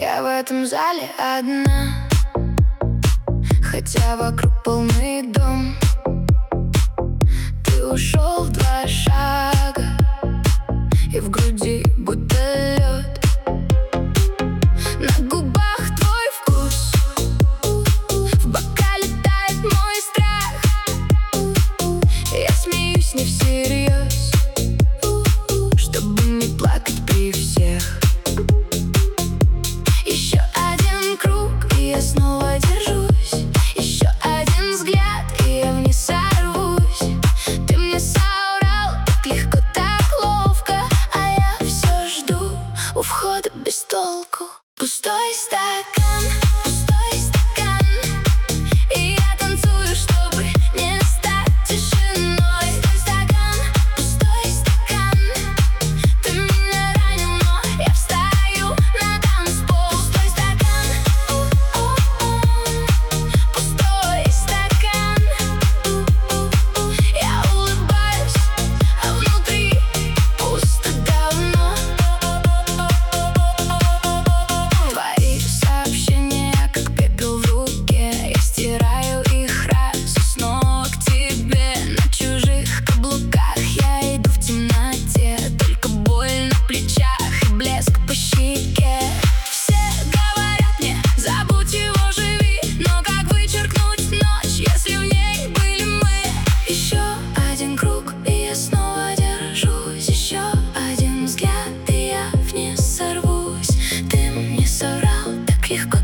Я в этом зале одна, хотя вокруг полный дом. Ты ушел в 2 шага, и в груди будто лед. На губах твой вкус, в бокале тает мой страх. Я смеюсь не всерьез, чтобы не плакать при всех. Еще один круг, и я снова держусь. Еще один взгляд, и я вниз сорвусь. Ты мне соврал так легко, так ловко, а я все жду у входа без толку. Пустой стакан, пустой стакан, и я танцую, чтобы не стать тишиной. Пустой стакан, ты меня ранил, но я встаю на танцпол. Пустой стакан, пустой стакан. Я улыбаюсь, а внутри пусто давно. Твои сообщения, как пепел в руке, я стираю их раз и снова к тебе. На чужих каблуках я иду в темноте, только боль на плечах и блеск по щеке. Все говорят мне: забудь его, живи, но как вычеркнуть ночь, если в ней были мы? Еще один круг, и я снова держусь. Еще один взгляд, и я вниз сорвусь. Ты мне соврал так легко,